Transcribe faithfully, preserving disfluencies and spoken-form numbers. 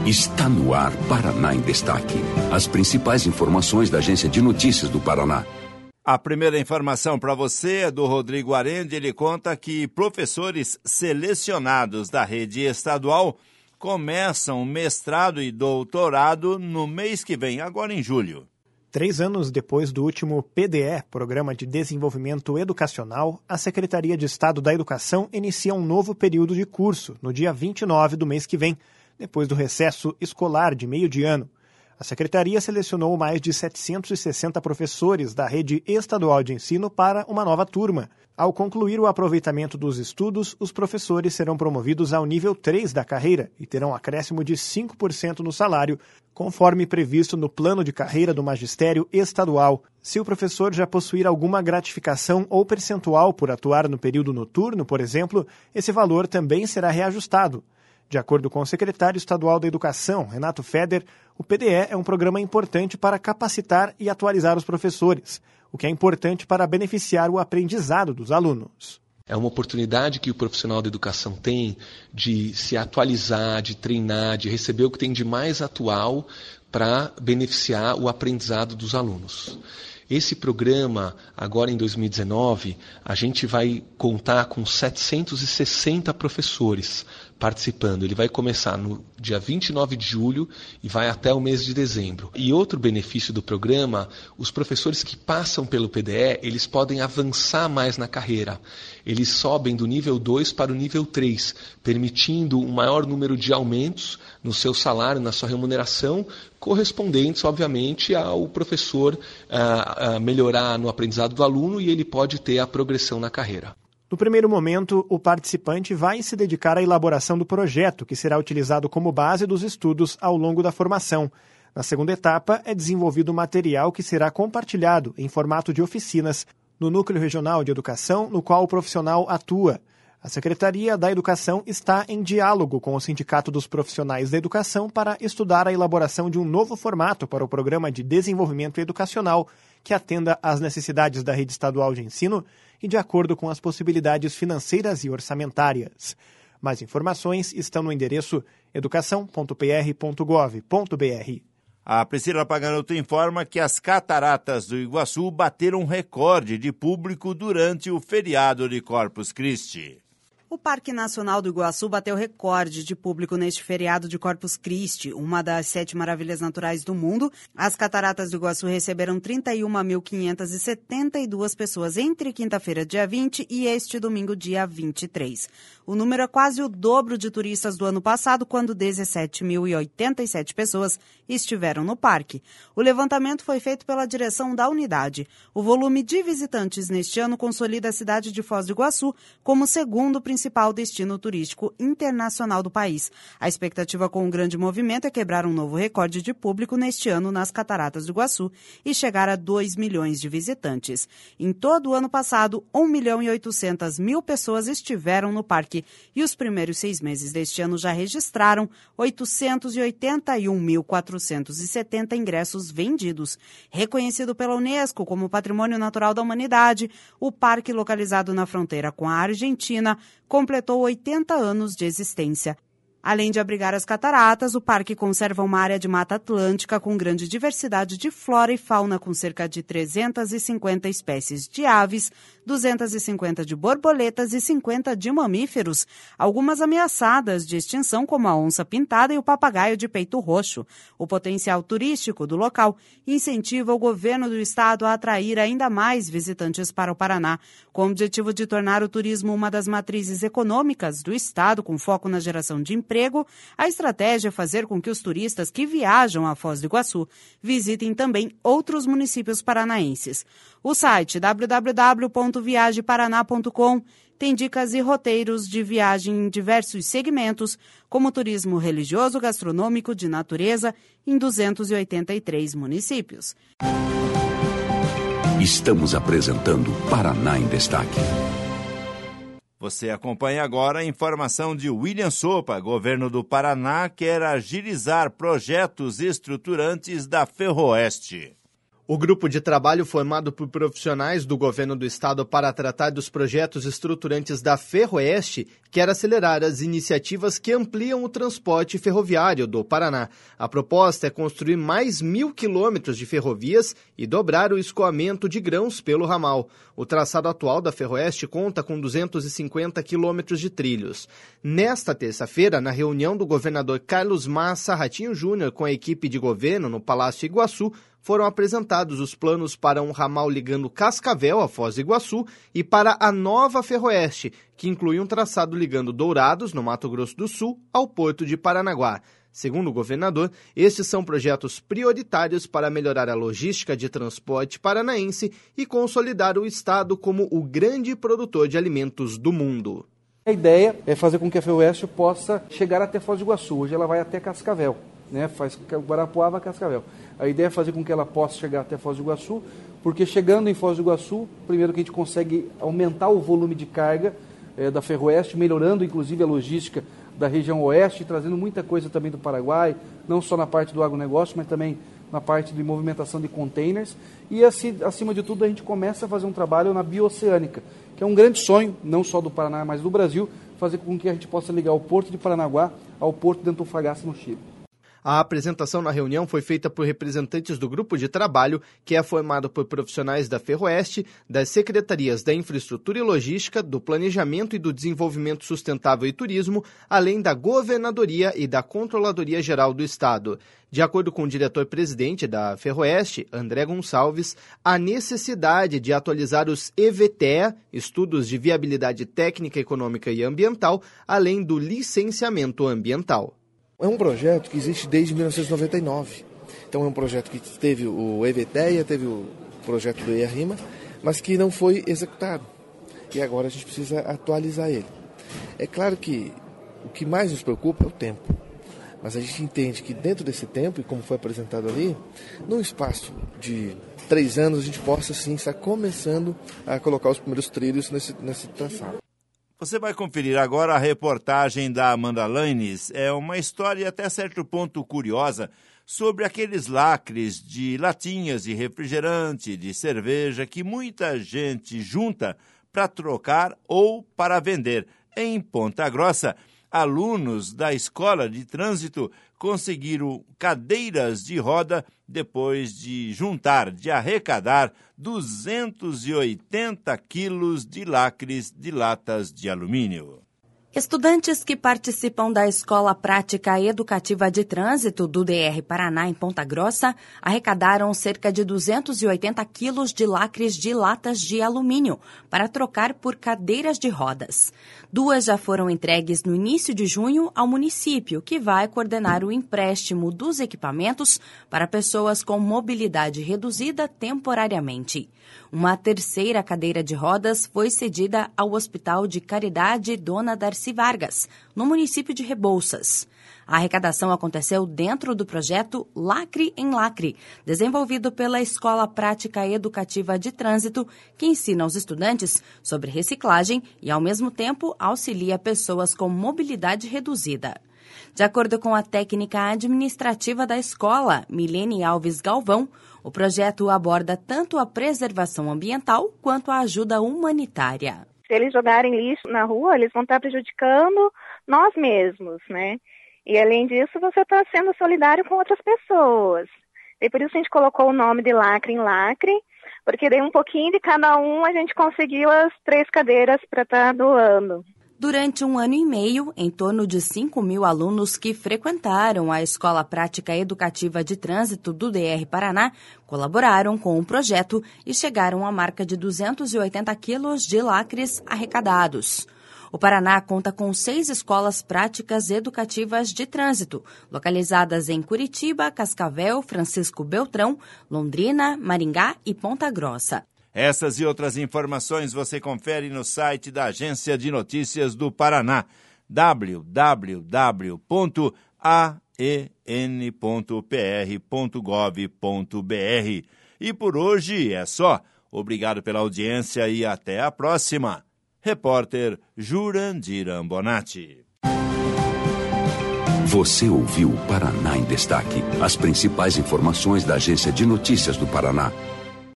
Está no ar Paraná em Destaque. As principais informações da Agência de Notícias do Paraná. A primeira informação para você é do Rodrigo Arendi. Ele conta que professores selecionados da rede estadual começam mestrado e doutorado no mês que vem, agora em julho. Três anos depois do último P D E, Programa de Desenvolvimento Educacional, a Secretaria de Estado da Educação inicia um novo período de curso, no dia vinte e nove do mês que vem, depois do recesso escolar de meio de ano. A Secretaria selecionou mais de setecentos e sessenta professores da rede estadual de ensino para uma nova turma. Ao concluir o aproveitamento dos estudos, os professores serão promovidos ao nível três da carreira e terão acréscimo de cinco por cento no salário, conforme previsto no plano de carreira do magistério estadual. Se o professor já possuir alguma gratificação ou percentual por atuar no período noturno, por exemplo, esse valor também será reajustado. De acordo com o secretário estadual da Educação, Renato Feder, o P D E é um programa importante para capacitar e atualizar os professores, o que é importante para beneficiar o aprendizado dos alunos. É uma oportunidade que o profissional da educação tem de se atualizar, de treinar, de receber o que tem de mais atual para beneficiar o aprendizado dos alunos. Esse programa, agora em dois mil e dezenove, a gente vai contar com setecentos e sessenta professores participando. Ele vai começar no dia vinte e nove de julho e vai até o mês de dezembro. E outro benefício do programa, os professores que passam pelo P D E, eles podem avançar mais na carreira. Eles sobem do nível dois para o nível três, permitindo um maior número de aumentos no seu salário, na sua remuneração, correspondentes, obviamente, ao professor uh, uh, melhorar no aprendizado do aluno e ele pode ter a progressão na carreira. No primeiro momento, o participante vai se dedicar à elaboração do projeto, que será utilizado como base dos estudos ao longo da formação. Na segunda etapa, é desenvolvido material que será compartilhado em formato de oficinas no Núcleo Regional de Educação, no qual o profissional atua. A Secretaria da Educação está em diálogo com o Sindicato dos Profissionais da Educação para estudar a elaboração de um novo formato para o Programa de Desenvolvimento Educacional que atenda às necessidades da rede estadual de ensino e de acordo com as possibilidades financeiras e orçamentárias. Mais informações estão no endereço educação ponto p r ponto gov ponto b r. A Priscila Paganoto informa que as Cataratas do Iguaçu bateram um recorde de público durante o feriado de Corpus Christi. O Parque Nacional do Iguaçu bateu recorde de público neste feriado de Corpus Christi, uma das sete maravilhas naturais do mundo. As Cataratas do Iguaçu receberam trinta e uma mil quinhentas e setenta e duas pessoas entre quinta-feira, dia vinte, e este domingo, dia vinte e três. O número é quase o dobro de turistas do ano passado, quando dezessete mil e oitenta e sete pessoas estiveram no parque. O levantamento foi feito pela direção da unidade. O volume de visitantes neste ano consolida a cidade de Foz do Iguaçu como segundo principal destino turístico internacional do país. A expectativa com o grande movimento é quebrar um novo recorde de público neste ano nas Cataratas do Iguaçu e chegar a dois milhões de visitantes. Em todo o ano passado, um milhão e oitocentas mil pessoas estiveram no parque e os primeiros seis meses deste ano já registraram oitocentos e oitenta e um mil quatrocentos e setenta ingressos vendidos. Reconhecido pela Unesco como Patrimônio Natural da Humanidade, o parque, localizado na fronteira com a Argentina, completou oitenta anos de existência. Além de abrigar as cataratas, o parque conserva uma área de mata atlântica com grande diversidade de flora e fauna, com cerca de trezentas e cinquenta espécies de aves, duzentas e cinquenta de borboletas e cinquenta de mamíferos, algumas ameaçadas de extinção, como a onça-pintada e o papagaio de peito roxo. O potencial turístico do local incentiva o governo do estado a atrair ainda mais visitantes para o Paraná, com o objetivo de tornar o turismo uma das matrizes econômicas do estado, com foco na geração de emprego. A estratégia é fazer com que os turistas que viajam a Foz do Iguaçu visitem também outros municípios paranaenses. O site w w w ponto viaje paraná ponto com tem dicas e roteiros de viagem em diversos segmentos, como turismo religioso, gastronômico, de natureza, em duzentos e oitenta e três municípios. Estamos apresentando Paraná em Destaque. Você acompanha agora a informação de William Sopa. Governo do Paraná quer agilizar projetos estruturantes da Ferroeste. O grupo de trabalho formado por profissionais do governo do estado para tratar dos projetos estruturantes da Ferroeste quer acelerar as iniciativas que ampliam o transporte ferroviário do Paraná. A proposta é construir mais mil quilômetros de ferrovias e dobrar o escoamento de grãos pelo ramal. O traçado atual da Ferroeste conta com duzentos e cinquenta quilômetros de trilhos. Nesta terça-feira, na reunião do governador Carlos Massa Ratinho Júnior com a equipe de governo no Palácio Iguaçu, foram apresentados os planos para um ramal ligando Cascavel a Foz do Iguaçu e para a nova Ferroeste, que inclui um traçado ligando Dourados, no Mato Grosso do Sul, ao Porto de Paranaguá. Segundo o governador, estes são projetos prioritários para melhorar a logística de transporte paranaense e consolidar o estado como o grande produtor de alimentos do mundo. A ideia é fazer com que a Ferroeste possa chegar até Foz do Iguaçu. Hoje ela vai até Cascavel, né? Faz Guarapuava a Cascavel. A ideia é fazer com que ela possa chegar até Foz do Iguaçu, porque chegando em Foz do Iguaçu, primeiro que a gente consegue aumentar o volume de carga é, da Ferroeste, melhorando inclusive a logística da região oeste, trazendo muita coisa também do Paraguai, não só na parte do agronegócio, mas também na parte de movimentação de containers. E assim, acima de tudo a gente começa a fazer um trabalho na bioceânica, que é um grande sonho, não só do Paraná, mas do Brasil, fazer com que a gente possa ligar o Porto de Paranaguá ao Porto de Antofagasta, no Chile. A apresentação na reunião foi feita por representantes do grupo de trabalho, que é formado por profissionais da Ferroeste, das secretarias da Infraestrutura e Logística, do Planejamento e do Desenvolvimento Sustentável e Turismo, além da Governadoria e da Controladoria Geral do Estado. De acordo com o diretor-presidente da Ferroeste, André Gonçalves, a necessidade de atualizar os E V T E, Estudos de Viabilidade Técnica, Econômica e Ambiental, além do licenciamento ambiental. É um projeto que existe desde mil novecentos e noventa e nove. Então é um projeto que teve o E V T E A, teve o projeto do EIA-RIMA, mas que não foi executado. E agora a gente precisa atualizar ele. É claro que o que mais nos preocupa é o tempo. Mas a gente entende que dentro desse tempo, e como foi apresentado ali, num espaço de três anos, a gente possa sim estar começando a colocar os primeiros trilhos nesse, nesse traçado. Você vai conferir agora a reportagem da Amanda Lanes. É uma história até certo ponto curiosa sobre aqueles lacres de latinhas de refrigerante, de cerveja, que muita gente junta para trocar ou para vender. Em Ponta Grossa, alunos da Escola de Trânsito conseguiram cadeiras de roda depois de juntar, de arrecadar duzentos e oitenta quilos de lacres de latas de alumínio. Estudantes que participam da Escola Prática Educativa de Trânsito do D R Paraná em Ponta Grossa arrecadaram cerca de duzentos e oitenta quilos de lacres de latas de alumínio para trocar por cadeiras de rodas. Duas já foram entregues no início de junho ao município, que vai coordenar o empréstimo dos equipamentos para pessoas com mobilidade reduzida temporariamente. Uma terceira cadeira de rodas foi cedida ao Hospital de Caridade Dona Darcy Vargas, no município de Rebouças. A arrecadação aconteceu dentro do projeto Lacre em Lacre, desenvolvido pela Escola Prática Educativa de Trânsito, que ensina aos estudantes sobre reciclagem e, ao mesmo tempo, auxilia pessoas com mobilidade reduzida. De acordo com a técnica administrativa da escola, Milene Alves Galvão, o projeto aborda tanto a preservação ambiental quanto a ajuda humanitária. Se eles jogarem lixo na rua, eles vão estar prejudicando nós mesmos, né? E além disso, você está sendo solidário com outras pessoas. E por isso a gente colocou o nome de Lacre em Lacre, porque daí um pouquinho de cada um a gente conseguiu as três cadeiras para estar doando. Durante um ano e meio, em torno de cinco mil alunos que frequentaram a Escola Prática Educativa de Trânsito do D R Paraná colaboraram com o projeto e chegaram à marca de duzentos e oitenta quilos de lacres arrecadados. O Paraná conta com seis escolas práticas educativas de trânsito, localizadas em Curitiba, Cascavel, Francisco Beltrão, Londrina, Maringá e Ponta Grossa. Essas e outras informações você confere no site da Agência de Notícias do Paraná, w w w ponto a e n ponto p r ponto gov ponto b r. E por hoje é só. Obrigado pela audiência e até a próxima. Repórter Jurandir Ambonati. Você ouviu o Paraná em Destaque. As principais informações da Agência de Notícias do Paraná.